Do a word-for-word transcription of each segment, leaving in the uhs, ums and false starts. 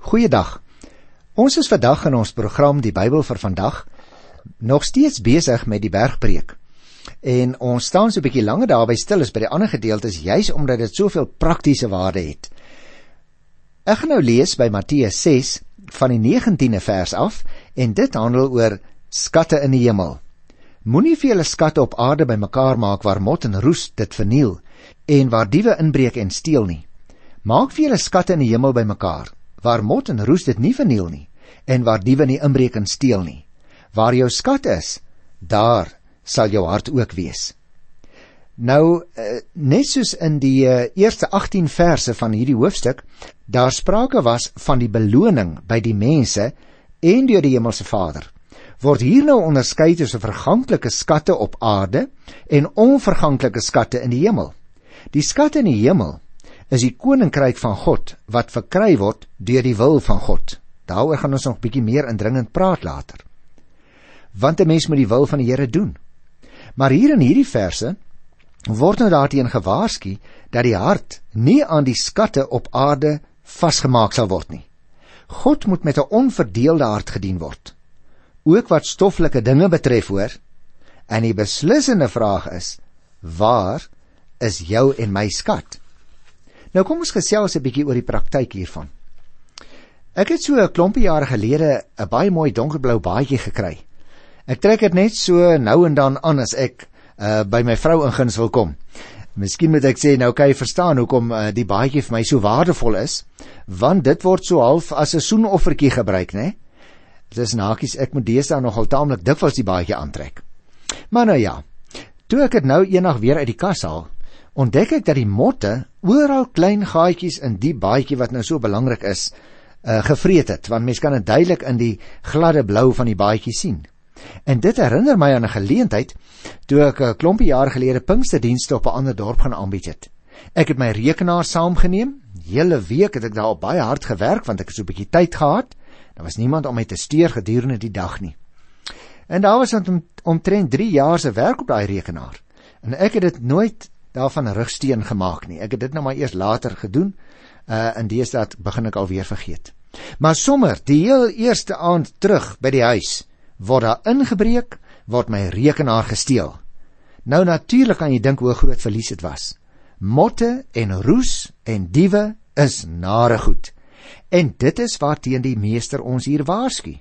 Goeiedag. Ons is vandag in ons program Die Bybel vir vandag nog steeds besig met die bergpreek. En ons staan so 'n bietjie langer daarby stil as by die ander gedeeltes, juis omdat dit soveel praktiese waarde het. Ek gaan nou lees by Matteus ses van die negentiende vers af, en dit handel oor skatte in die hemel. Moenie vir julle skatte op aarde bymekaar maak waar mot en roes dit verniel, en waar diewe inbreek en steel nie. Maak vir julle skatte in die hemel bymekaar, waar mot en roes dit nie verniel nie, en waar diewe nie inbreek en steel nie. Waar jou skat is, daar sal jou hart ook wees. Nou, net soos in die eerste agttien verse van hierdie hoofstuk, daar sprake was van die beloning by die mense en deur die Hemelse Vader, word hier nou onderskei tussen verganklike skatte op aarde en onverganklike skatte in die hemel. Die skatte in die hemel is die koninkryk van God, wat verkry word deur die wil van God. Daaroor gaan ons nog 'n bietjie meer indringend praat later. Want 'n mens moet die wil van die Here doen. Maar hier in hierdie verse word nou daarteen gewaarsku dat die hart nie aan die skatte op aarde vasgemaak sal word nie. God moet met 'n onverdeelde hart gedien word, ook wat stoffelike dinge betref, hoor. En die beslissende vraag is, waar is jou en my skat? Nou kom ons gesels 'n bietjie oor die praktyk hiervan. Ek het so 'n klompie jare gelede 'n baie mooi donkerblou baadjie gekry. Ek trek dit net so nou en dan aan as ek uh, by my vrou in guns wil kom. Miskien moet ek sê, nou kan jy verstaan hoekom uh, die baadjie vir my so waardevol is, want dit word so half as 'n soenoffertjie gebruik, né? Dis nakies, ek moet deesdae nogal taamlik dikwels die baadjie aantrek. Maar nou ja, toe ek dit nou eendag weer uit die kas haal, ontdek ek dat die motte oral klein gaatjies in die baadjie wat nou so belangrik is, uh, gevreet het, want mens kan dit duidelik in die gladde blou van die baadjie sien. En dit herinner my aan 'n geleentheid toe ek 'n klompie jaar gelede Pinksterdienste op 'n ander dorp gaan aanbied het. Ek het my rekenaar saamgeneem. Hele week het ek daar op baie hard gewerk, want ek het so 'n bietjie tyd gehad. Daar was niemand om my te steur gedurende die dag nie. En daar was om, omtrent drie jaar se werk op daai rekenaar. En ek het dit nooit daarvan 'n rugsteen gemaak nie. Ek het dit nou maar eers later gedoen. Uh, en deesdae begin ek alweer vergeet. Maar sommer, die heel eerste aand terug by die huis, word daar ingebreek, word my rekenaar gesteel. Nou natuurlik kan jy dink hoe groot verlies dit was. Motte en roes en diewe is nare goed. En dit is waarteen die meester ons hier waarsku.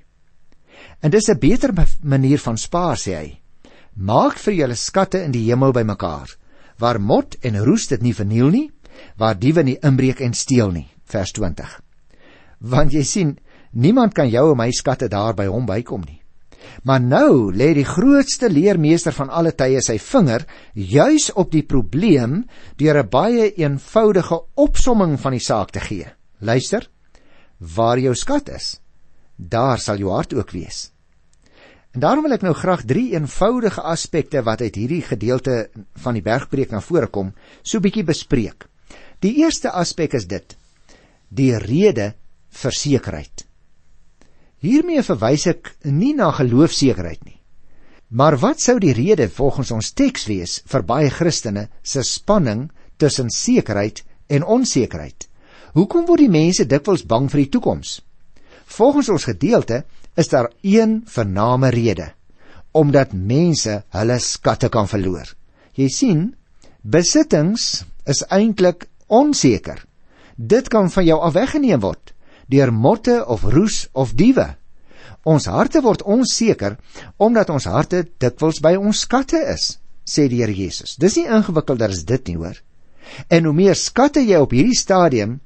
En dis 'n beter manier van spaar, sê hy. Maak vir julle skatte in die hemel bymekaar, waar mot en roes dit nie verniel nie, waar diewe nie inbreek en steel nie. Vers twintig. Want jy sien, niemand kan jou en my skatte daar by hom bykom nie. Maar nou lê die grootste leermeester van alle tye sy vinger juis op die probleem deur 'n baie eenvoudige opsomming van die saak te gee. Luister, waar jou skat is, daar sal jou hart ook wees. En daarom wil ek nou graag drie eenvoudige aspekte wat uit hierdie gedeelte van die bergpreek na vore kom, so bietjie bespreek. Die eerste aspek is dit: die rede vir sekerheid. Hiermee verwys ek nie na geloofsekerheid nie. Maar wat sou die rede volgens ons teks wees vir baie Christene se spanning tussen sekerheid en onsekerheid? Hoekom word die mense dikwels bang vir die toekoms? Volgens ons gedeelte is daar een vername rede: omdat mense hulle skatte kan verloor. Jy sien, besittings is eintlik onseker. Dit kan van jou af weggeneem word deur motte of roes of diewe. Ons harte word onseker omdat ons harte dikwels by ons skatte is, sê die Here Jesus. Dis nie ingewikkelder as dit nie, hoor. En hoe meer skatte jy op hierdie stadium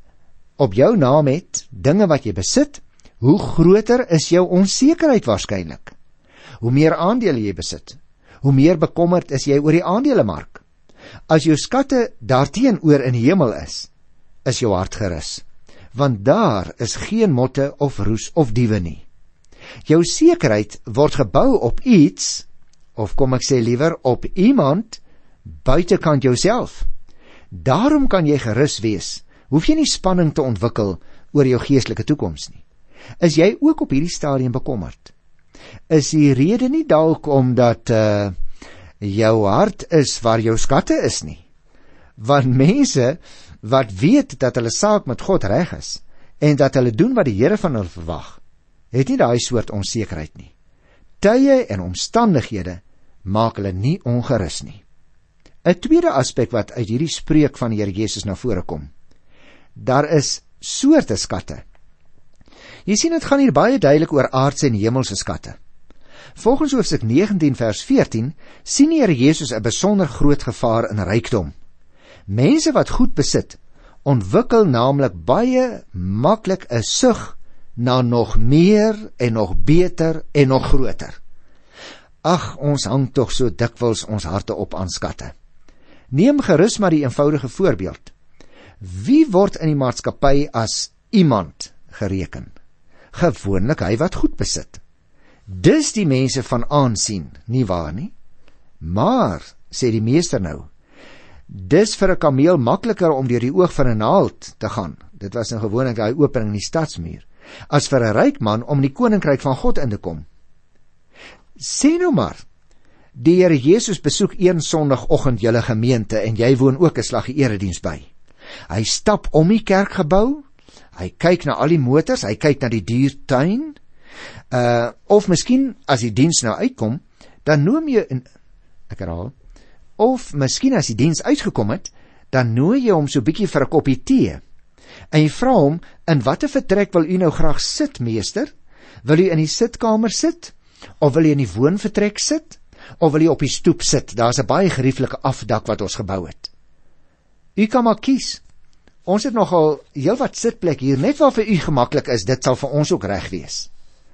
op jou naam het, dinge wat jy besit, hoe groter is jou onsekerheid waarskynlik. Hoe meer aandele jy besit, hoe meer bekommerd is jy oor die aandelemark. As jou skatte daarteenoor in die hemel is, is jou hart gerus, want daar is geen motte of roes of diewe nie. Jou sekerheid word gebou op iets, of kom ek sê liewer, op iemand buitekant jouself. Daarom kan jy gerus wees, hoef jy nie spanning te ontwikkel oor jou geestelike toekoms nie. Is jy ook op hierdie stadium bekommerd? Is die rede nie dalk omdat uh, jou hart is waar jou skatte is nie? Want mense wat weet dat hulle saak met God reg is, en dat hulle doen wat die Here van hulle verwag, het nie daai soort onsekerheid nie. Tye en omstandighede maak hulle nie ongerus nie. 'n Tweede aspek wat uit hierdie spreek van die Here Jesus na vore kom, daar is soorte skatte. Jy sien, dit gaan hier baie duidelik oor aardse en hemelse skatte. Volgens hoofstuk negentien vers veertien sien die Here Jesus 'n besonder groot gevaar in rykdom. Mense wat goed besit, ontwikkel naamlik baie maklik 'n sug na nog meer en nog beter en nog groter. Ag, ons hang tog so dikwels ons harte op aan skatte. Neem gerus maar die eenvoudige voorbeeld. Wie word in die maatskappy as iemand gereken? Gewoonlik hy wat goed besit. Dis die mense van aansien, nie waar nie? Maar, sê die meester nou, dis vir 'n kameel makliker om deur die oog van 'n naald te gaan. Dit was 'n gewoonlik daai opening in die stadsmuur, as vir 'n ryk man om die koninkryk van God in te kom. Sê nou maar, die Here Jesus besoek een Sondagoggend julle gemeente en jy woon ook 'n slaggie erediens by. Hy stap om die kerkgebou, hy kyk na al die motors, hy kyk na die diertuin, uh, of miskien as die diens nou uitkom, dan noem jy, ek herhaal, of miskien as die diens uitgekom het, dan nooi jy hom so bietjie vir 'n koppie tee, en jy vra hom, in watter vertrek wil u nou graag sit, meester? Wil u in die sitkamer sit? Of wil u in die woonvertrek sit? Of wil u op die stoep sit? Daar's 'n baie gerieflike afdak wat ons gebou het. U kan maar kies. Ons het nogal heel wat sitplek hier, net waar vir u gemaklik is, dit sal vir ons ook reg wees.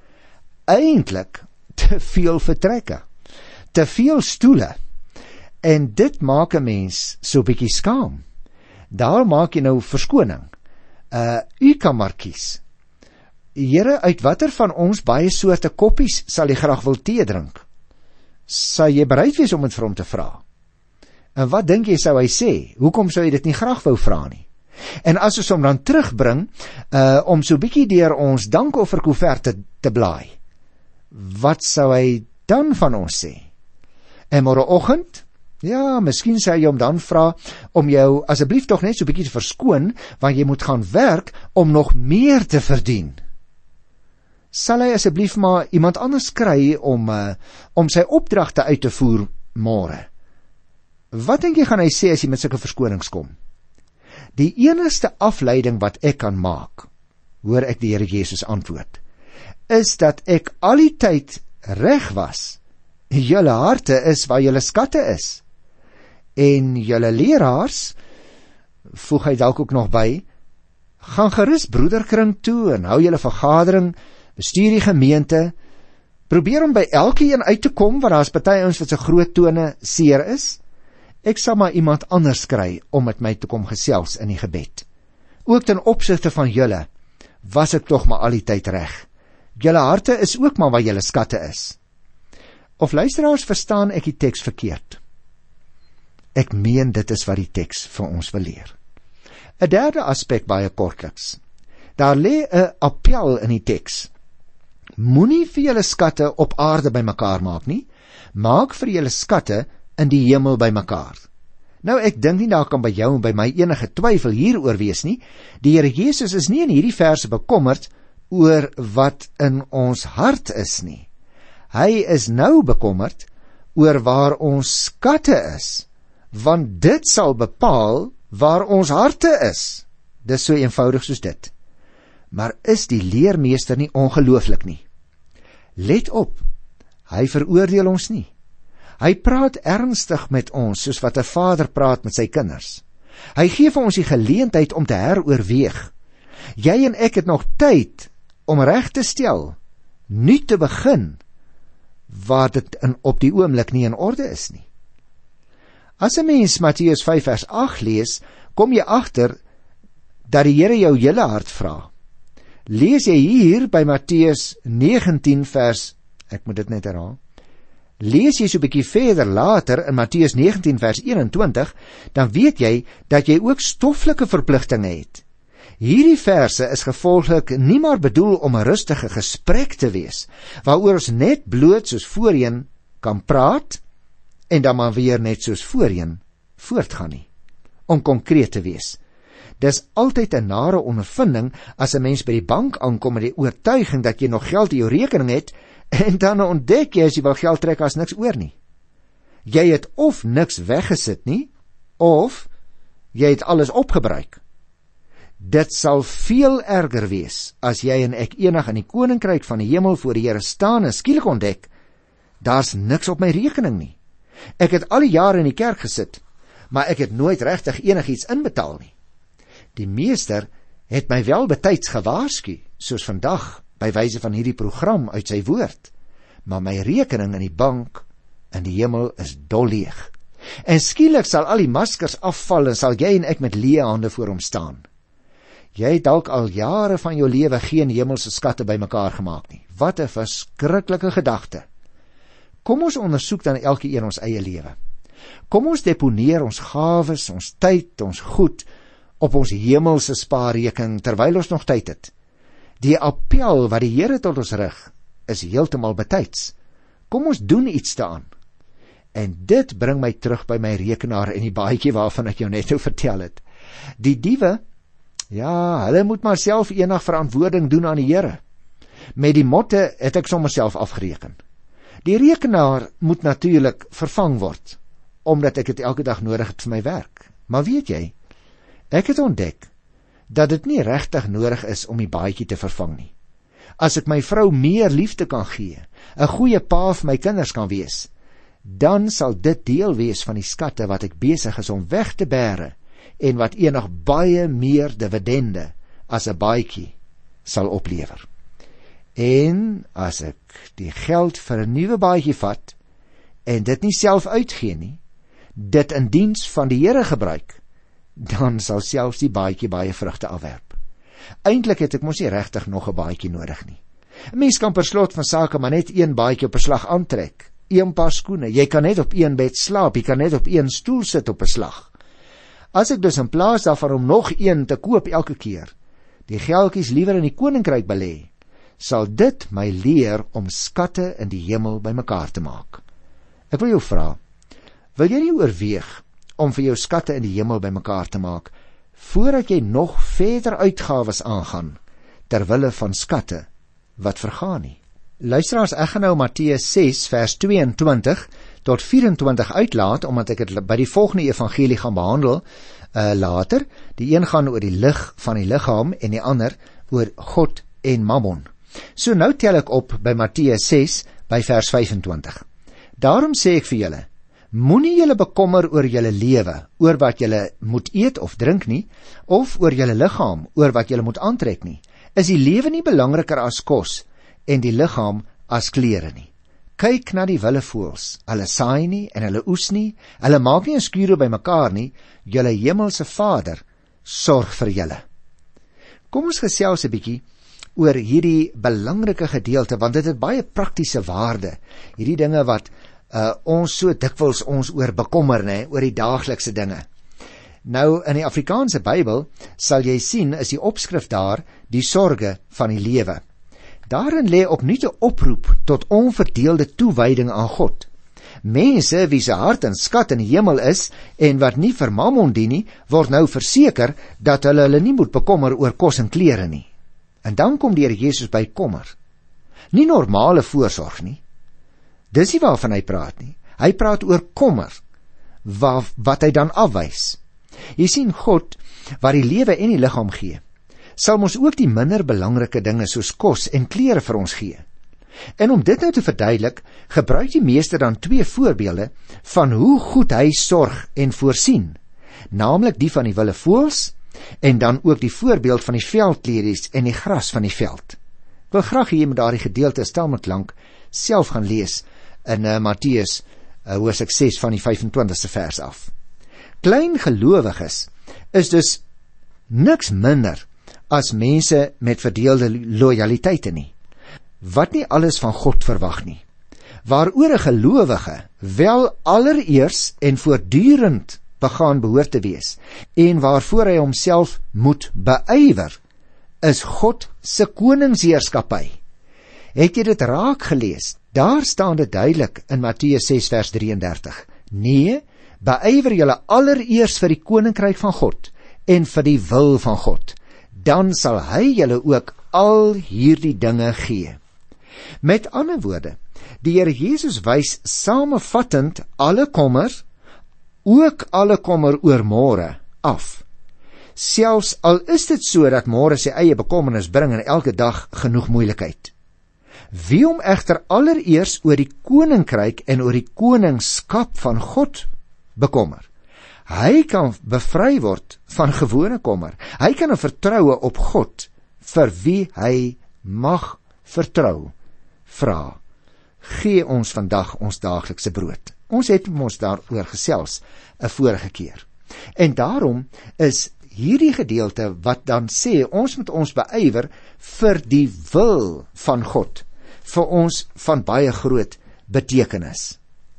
Eintlik te veel vertrekke, te veel stoele, en dit maak 'n mens so bietjie skaam. Daar maak jy nou verskoning. Uh, u kan maar kies. Here, uit watter van ons baie soorte koppies sal jy graag wil tee drink? Sal jy bereid wees om dit vir hom te vra? En wat dink jy sou hy sê? Hoekom sou jy dit nie graag wou vra nie? En as ons hom dan terugbring, uh, om so bietjie deur ons dankofferkoeverte te blaai, wat sou hy dan van ons sê? En môreoggend, ja, miskien sê jy hom dan vra om jou asseblief tog net so bietjie te verskoon, want jy moet gaan werk om nog meer te verdien. Sal hy asseblief maar iemand anders kry om, uh, om sy opdragte uit te voer môre? Wat dink jy gaan hy sê as jy met sulke verskonings kom? Die enigste afleiding wat ek kan maak, hoor ek die Here Jesus antwoord, is dat ek al die tyd reg was. Julle harte is waar julle skatte is. En julle leraars, voeg hy dalk ook nog by, gaan gerus broederkring toe en hou julle vergadering, bestuur die gemeente, probeer om by elkeen uit te kom, want daar is party ons wat se groot tone seer is. Ek sal maar iemand anders kry om met my te kom gesels in die gebed. Ook ten opsigte van julle, was ek tog maar al die tyd reg. Julle harte is ook maar waar julle skatte is. Of luisteraars, verstaan ek die teks verkeerd? Ek meen dit is wat die teks vir ons wil leer. 'n Derde aspek baie kortliks. Daar lê 'n appel in die teks. Moenie vir julle skatte op aarde bymekaar maak nie, maak vir julle skatte in die hemel bymekaar. Nou, ek dink nie daar kan by jou en by my enige twyfel hieroor wees nie. Die Here Jesus is nie in hierdie verse bekommerd oor wat in ons hart is nie. Hy is nou bekommerd oor waar ons skatte is, want dit sal bepaal waar ons harte is. Dis so eenvoudig soos dit. Maar is die leermeester nie ongelooflik nie? Let op, hy veroordeel ons nie. Hy praat ernstig met ons, soos wat 'n vader praat met sy kinders. Hy gee vir ons die geleentheid om te heroorweeg. Jy en ek het nog tyd om reg te stel, nie te begin, waar dit in, op die oomblik nie in orde is nie. As 'n mens Matteus vyf vers agt lees, kom jy agter dat die Here jou hele hart vra. Lees jy hier by Matteus negentien vers, ek moet dit net herhaal, lees jy so 'n bietjie verder later in Matteus negentien vers eenentwintig, dan weet jy dat jy ook stoffelike verpligtinge het. Hierdie verse is gevolglik nie maar bedoel om 'n rustige gesprek te wees, waaroor ons net bloot soos voorheen kan praat, en dan maar weer net soos voorheen voortgaan nie, om konkreet te wees. Dis altyd 'n nare ondervinding as 'n mens by die bank aankom met die oortuiging dat jy nog geld in jou rekening het, en dan ontdek jy as jy wil geld trek as niks oor nie. Jy het of niks weggesit nie, of jy het alles opgebruik. Dit sal veel erger wees as jy en ek eendag in die koninkryk van die hemel voor die Here staan en skielik ontdek, daar's niks op my rekening nie. Ek het al die jare in die kerk gesit, maar ek het nooit regtig enigiets inbetaal nie. Die meester het my wel betyds gewaarsku, soos vandag, by wyse van hierdie program uit sy woord, maar my rekening in die bank in die hemel is dolleeg. En skielik sal al die maskers afval en sal jy en ek met leë hande voor hom staan. Jy het dalk al jare van jou lewe geen hemelse skatte bymekaar gemaak nie. Wat 'n verskriklike gedagte. Kom ons ondersoek dan elkeen ons eie lewe. Kom ons deponeer ons gawes, ons tyd, ons goed op ons hemelse spaarrekening terwyl ons nog tyd het. Die appel wat die Here tot ons rig, is heeltemal betyds. Kom ons doen iets daaraan. En dit bring my terug by my rekenaar en die baadjie waarvan ek jou net nou vertel het. Die diewe, ja, hulle moet maar self eendag verantwoording doen aan die Here. Met die motte het ek sommer self afgereken. Die rekenaar moet natuurlik vervang word, omdat ek dit elke dag nodig het vir my werk. Maar weet jy, ek het ontdek dat dit nie regtig nodig is om die baadjie te vervang nie. As ek my vrou meer liefde kan gee, 'n goeie pa vir my kinders kan wees, dan sal dit deel wees van die skatte wat ek besig is om weg te bære en wat eendag baie meer dividende as 'n baadjie sal oplewer. En as ek die geld vir 'n nuwe baadjie vat en dit nie self uitgee nie, dit in diens van die Here gebruik, dan sal selfs die baadjie baie vrugte afwerp. Eintlik het ek mos nie regtig nog 'n baadjie nodig nie. 'n Mens kan per slot van sake maar net een baadjie op 'n slag aantrek, een paar skoene, jy kan net op een bed slaap, jy kan net op een stoel sit op 'n slag. As ek dus in plaas daarvan om nog een te koop elke keer, die geldjies liewer in die koninkryk belê, sal dit my leer om skatte in die hemel bymekaar te maak. Ek wil jou vra, wil jy nie oorweeg om vir jou skatte in die hemel bymekaar te maak, voordat jy nog verder uitgawes aangaan, terwille van skatte wat vergaan nie? Luisteraars, ek gaan nou Matteus ses vers tweeëntwintig tot vyf-en-twintig uitlaat, omdat ek het by die volgende evangelie gaan behandel uh, later. Die een gaan oor die lig van die liggaam en die ander oor God en Mammon. So nou tel ek op by Matteus ses by vers vyf-en-twintig. Daarom sê ek vir julle, moenie julle bekommer oor julle lewe, oor wat julle moet eet of drink nie, of oor julle liggaam, oor wat julle moet aantrek nie. Is die lewe nie belangriker as kos, en die liggaam as klere nie? Kyk na die willevoëls, hulle saai nie en hulle oes nie, hulle maak nie 'n skure by mekaar nie, julle hemelse Vader sorg vir julle. Kom ons gesels 'n bietjie oor hierdie belangrike gedeelte, want dit het baie praktiese waarde, hierdie dinge wat uh, ons so dikwels ons oor bekommer, ne, oor die daaglikse dinge. Nou, in die Afrikaanse Bybel sal jy sien, is die opskrif daar, die sorge van die lewe. Daarin lê opnuut 'n oproep tot onverdeelde toewyding aan God. Mense wie se hart en skat in die hemel is en wat nie vir Mammon dien nie, word nou verseker dat hulle hulle nie moet bekommer oor kos en klere nie. En dan kom die Here Jesus by kommer. Nie normale voorsorg nie. Dis nie waarvan hy praat nie. Hy praat oor kommer, wat, wat hy dan afwys. Jy sien, God, wat die lewe en die liggaam gee, sal ons ook die minder belangrike dinge soos kos en klere vir ons gee. En om dit nou te verduidelik, gebruik die meester dan twee voorbeelde van hoe goed hy sorg en voorsien, naamlik die van die willevoëls en dan ook die voorbeeld van die veldkleries en die gras van die veld. Ek wil graag hier met daardie gedeelte stel met lank self gaan lees in uh, Matteus uh, hoofstuk ses van die vyf-en-twintigste vers af. Klein gelowiges is dus niks minder as mense met verdeelde loyaliteite nie, wat nie alles van God verwag nie, waaroor 'n gelowige wel allereers en voortdurend begaan behoort te wees, en waarvoor hy homself moet beywer, is God se koningsheerskappy. Het jy dit raak gelees? Daar staan dit duidelik in Matteus ses vers drieëndertig. Nee, beywer julle allereers vir die koninkryk van God en vir die wil van God, dan sal hy julle ook al hierdie dinge gee. Met ander woorde, die Here Jesus wys samevattend alle kommer, ook alle kommer oor môre, af. Selfs al is dit so dat môre sy eie bekommernis bring en elke dag genoeg moeilikheid. Wie hom egter allereers oor die koninkryk en oor die koningskap van God bekommer, hy kan bevry word van gewone kommer. Hy kan 'n vertroue op God vir wie hy mag vertrou vra. Gee ons vandag ons daaglikse brood. Ons het ons daaroor gesels 'n vorige keer. En daarom is hierdie gedeelte wat dan sê, ons moet ons beywer vir die wil van God, vir ons van baie groot betekenis.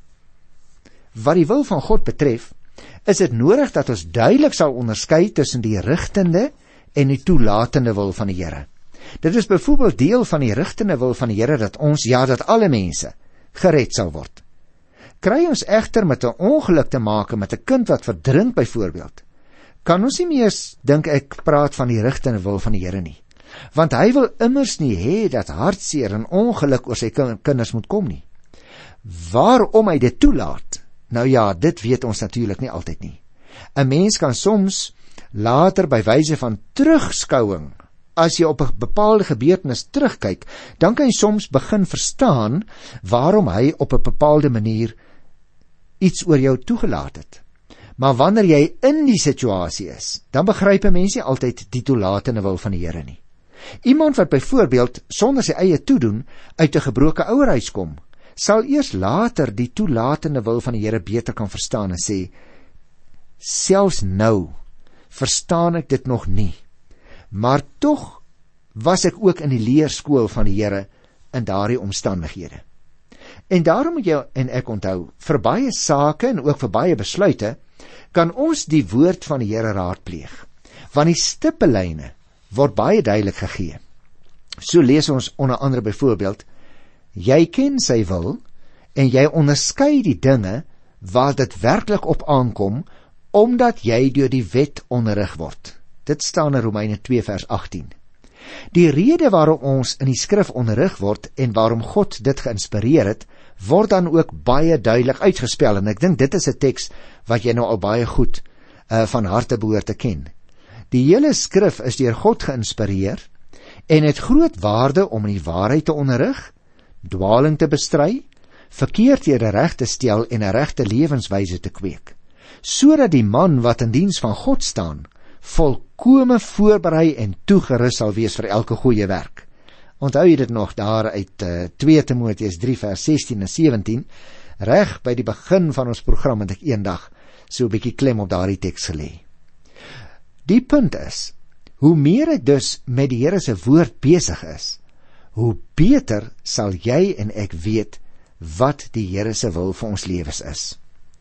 Wat die wil van God betref, is dit nodig dat ons duidelik sal onderskei tussen die rigtende en die toelatende wil van die Here. Dit is byvoorbeeld deel van die rigtende wil van die Here dat ons, ja, dat alle mense gered sal word. Kry ons egter met 'n ongeluk te maak met 'n kind wat verdrink byvoorbeeld, kan ons nie meer dink ek praat van die rigtende wil van die Here nie. Want hy wil immers nie hê dat hartseer en ongeluk oor sy kinders moet kom nie. Waarom hy dit toelaat? Nou ja, dit weet ons natuurlik nie altyd nie. 'n Mens kan soms later by wyse van terugskouing, as jy op 'n bepaalde gebeurtenis terugkyk, dan kan jy soms begin verstaan waarom hy op 'n bepaalde manier iets oor jou toegelaat het. Maar wanneer jy in die situasie is, dan begryp 'n mens nie altyd die toelatende wil van die Here nie. Iemand wat byvoorbeeld sonder sy eie toedoen uit 'n gebroke ouerhuis kom, sal eers later die toelatende wil van die Here beter kan verstaan en sê, selfs nou verstaan ek dit nog nie, maar tog was ek ook in die leerskool van die Here in daardie omstandighede. En daarom moet jy en ek onthou, vir baie sake en ook vir baie besluite, kan ons die woord van die Here raadpleeg, want die stippellyne word baie duidelik gegee. So lees ons onder andere byvoorbeeld, jy ken sy wil, en jy onderskei die dinge waar dit werklik op aankom, omdat jy deur die wet onderrig word. Dit staan in Romeine twee vers agttien. Die rede waarom ons in die skrif onderrig word, en waarom God dit geïnspireer het, word dan ook baie duidelik uitgespel, en ek dink dit is 'n teks wat jy nou al baie goed uh, van harte behoort te ken. Die hele skrif is deur God geïnspireer, en het groot waarde om in die waarheid te onderrig, dwaling te bestry, verkeerdhede reg te stel en 'n regte lewenswyse te kweek, sodat die man wat in diens van God staan, volkome voorberei en toegerus sal wees vir elke goeie werk. Onthou jy dit nog daar uit uh, twee Timoteus drie vers sestien en sewentien, reg by die begin van ons program het ek eendag so 'n bietjie klem op daardie teks gelê. Die punt is, hoe meer ek dus met die Here se woord besig is, hoe beter sal jy en ek weet wat die Here se wil vir ons lewens is.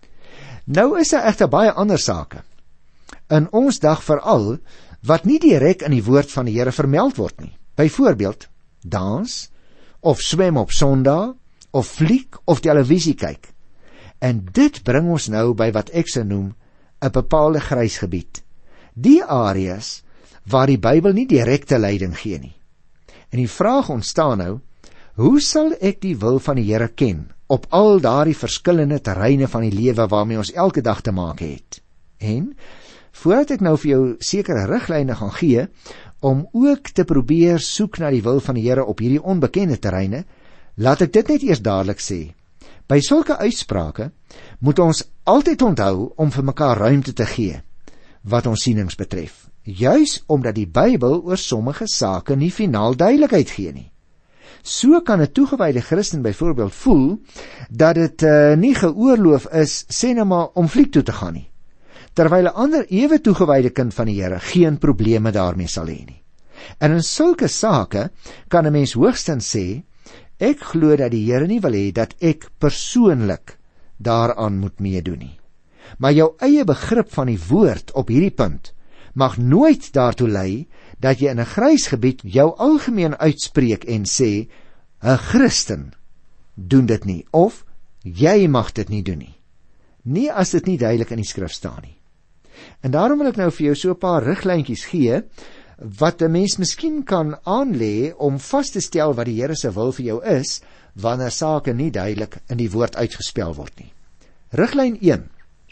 Nou is daar egter baie ander sake in ons dag veral wat nie direk in die woord van die Here vermeld word nie. Byvoorbeeld dans of swem op Sondag of fliek of televisie kyk. En dit bring ons nou by wat ek sou noem 'n bepaalde grys gebied. Die areas waar die Bybel nie direkte leiding gee nie. En die vraag ontstaan nou, hoe sal ek die wil van die Here ken op al daardie verskillende terreine van die lewe waarmee ons elke dag te maak het? En voordat ek nou vir jou sekere riglyne gaan gee om ook te probeer soek na die wil van die Here op hierdie onbekende terreine, laat ek dit net eers dadelik sê. By sulke uitsprake moet ons altyd onthou om vir mekaar ruimte te gee wat ons sienings betref, juis omdat die Bybel oor sommige sake nie finaal duidelikheid gee nie. So kan 'n toegewyde Christen byvoorbeeld voel dat dit uh, nie geoorloof is, sê nou maar, om fliek toe te gaan nie, terwyl 'n ander ewe toegewyde kind van die Here geen probleme daarmee sal hê nie. En in sulke sake kan 'n mens hoogstens sê, ek glo dat die Here nie wil hê dat ek persoonlik daaraan moet meedoen nie. Maar jou eie begrip van die woord op hierdie punt mag nooit daartoe lei dat jy in 'n grys gebied jou algemeen uitspreek en sê, 'n Christen doen dit nie, of jy mag dit nie doen nie. Nie as dit nie duidelik in die skrif staan nie. En daarom wil ek nou vir jou so 'n paar riglyntjies gee, wat 'n mens miskien kan aanlê om vas te stel wat die Here se wil vir jou is, wanneer sake nie duidelik in die woord uitgespel word nie. Riglyn een.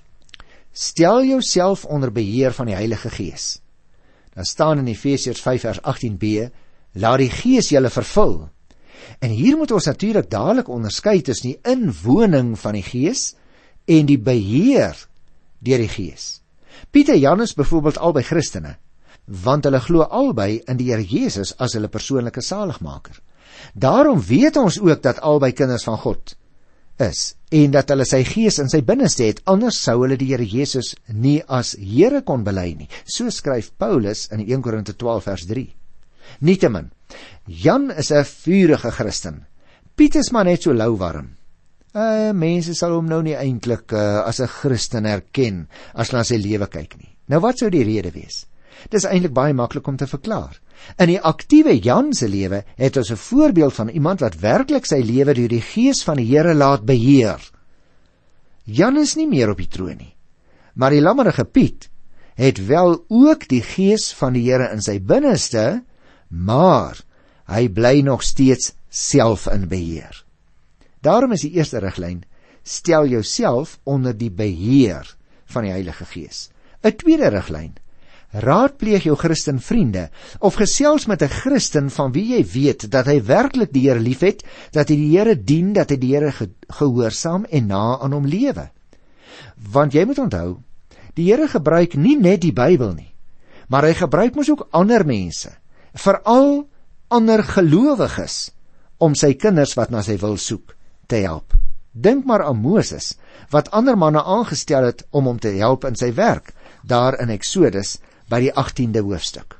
Stel jouself onder beheer van die Heilige Gees. Daar staan in Efesiërs vyf vers agttien b, laat die Gees julle vervul. En hier moet ons natuurlik dadelik onderskei tussen die inwoning van die Gees en die beheer deur die Gees. Piet en Jan is byvoorbeeld albei Christene, want hulle glo albei in die Here Jesus as hulle persoonlike saligmaker. Daarom weet ons ook dat albei kinders van God is, en dat hulle sy Gees in sy binneste het, anders sou hulle die Here Jesus nie as Here kon bely nie. So skryf Paulus in een Korinte twaalf vers drie. Nietemin, Jan is 'n vurige Christen. Piet is maar net so lauwarm. Uh, mense sal hom nou nie eintlik uh, as 'n Christen herken as hulle na sy lewe kyk nie. Nou wat sou die rede wees? Dit is eintlik baie maklik om te verklaar. In die aktiewe Jan se lewe het ons 'n voorbeeld van iemand wat werklik sy lewe deur die Gees van die Here laat beheer. Jan is nie meer op die troon nie, maar die lammerige Piet het wel ook die Gees van die Here in sy binneste, maar hy bly nog steeds self in beheer. Daarom is die eerste riglyn, stel jouself onder die beheer van die Heilige Gees. 'n Tweede riglyn, raadpleeg jou Christen vriende, of gesels met 'n Christen van wie jy weet dat hy werklik die Here liefhet, dat hy die Here dien, dat hy die Here ge gehoorsaam en na aan hom lewe. Want jy moet onthou, die Here gebruik nie net die Bybel nie, maar hy gebruik mos ook ander mense, veral ander gelowiges, om sy kinders wat na sy wil soek, te help. Dink maar aan Moses, wat ander manne aangestel het om hom te help in sy werk, daar in Exodus, by die achttiende hoofstuk.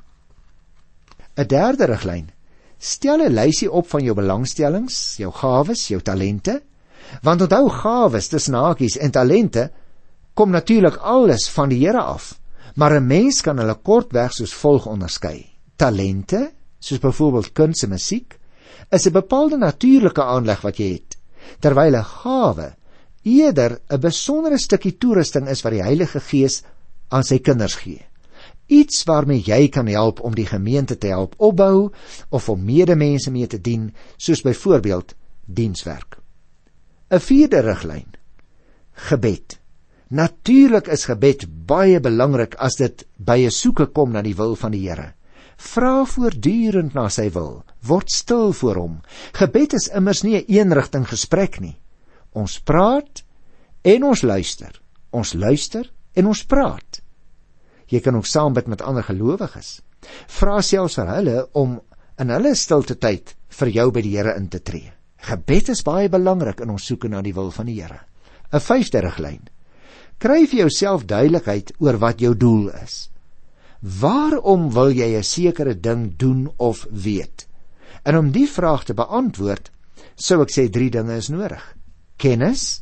'n Derde riglyn, stel 'n lysie op van jou belangstellings, jou gawes, jou talente, want onthou gawes, tussen hakies, en talente, kom natuurlik alles van die Here af, maar 'n mens kan hulle kortweg soos volg onderskei. Talente, soos byvoorbeeld kuns en musiek, is 'n bepaalde natuurlike aanleg wat jy het, terwyl 'n gawe eerder 'n besondere stukkie toerusting is wat die Heilige Gees aan sy kinders gee. Iets waarmee jy kan help om die gemeente te help opbou, of om medemense mee te dien, soos byvoorbeeld dienswerk. 'n Vierde riglyn, gebed. Natuurlik is gebed baie belangrik as dit by 'n soeke kom na die wil van die Here. Vra voortdurend na sy wil, word stil voor hom. Gebed is immers nie 'n eenrigting gesprek nie. Ons praat en ons luister. Ons luister en ons praat. Jy kan ook saam bid met ander gelowiges. Vra selfs vir hulle om in hulle stilte tyd vir jou by die Here in te tree. Gebed is baie belangrik in ons soeke na die wil van die Here. 'n Vyfde riglyn. Kry vir jouself duidelikheid oor wat jou doel is. Waarom wil jy 'n sekere ding doen of weet? En om die vraag te beantwoord, sou ek sê drie dinge is nodig. Kennis.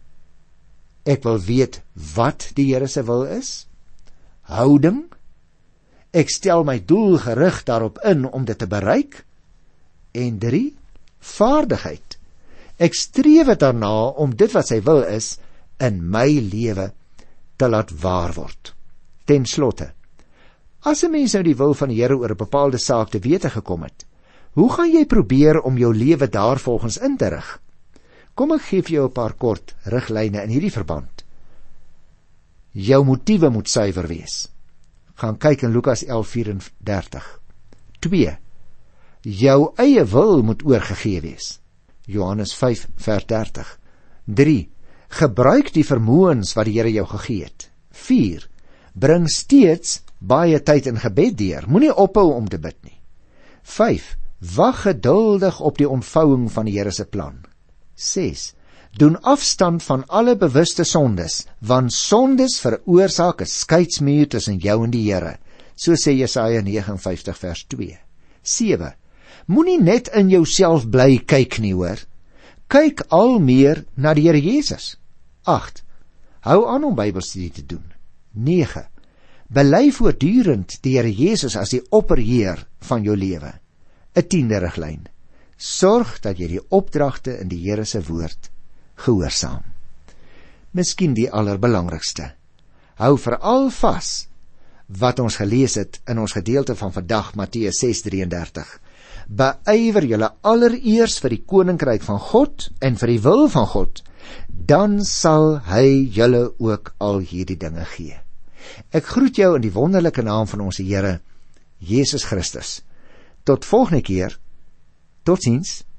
Ek wil weet wat die Here se wil is. Houding. Ek stel my doel gerig daarop in om dit te bereik. En drie, vaardigheid. Ek streef daarna om dit wat sy wil is, in my lewe te laat waar word. Ten slotte, as 'n mens nou die wil van die Here oor 'n bepaalde saak te wete gekom het, hoe gaan jy probeer om jou lewe daarvolgens in te rig? Kom ek gee vir jou 'n paar kort riglyne in hierdie verband. Jou motiewe moet suiwer wees. Gaan kyk in Lukas elf vyf-en-dertig. Twee. Jou eie wil moet oorgegee wees. Johannes vyf vers dertig. Drie. Gebruik die vermoëns wat die Here jou gegee het. Vier. Bring steeds baie tyd in gebed deur. Moenie ophou om te bid nie. Vyf. Wag geduldig op die ontvouing van die Here se plan. Ses. Doen afstand van alle bewuste sondes, want sondes veroorsaak 'n skeidsmuur tussen jou en die Here. So sê Jesaja vyf nege vers twee. Sewe. Moenie net in jouself bly kyk nie, hoor. Kyk al meer na die Here Jesus. Agt. Hou aan om Bybelstudie te doen. Nege. Bely voortdurend die Here Jesus as die opperheer van jou lewe. 'n Tiende riglyn. Sorg dat jy die opdragte in die Here se woord gehoorsaam. Miskien die allerbelangrikste. hou veral vas wat ons gelees het in ons gedeelte van vandag, Matteus ses drieëndertig. Beywer julle allereers vir die koninkryk van God en vir die wil van God, dan sal hy julle ook al hierdie dinge gee. Ek groet jou in die wonderlike naam van ons Here Jesus Christus. Tot volgende keer. Totsiens.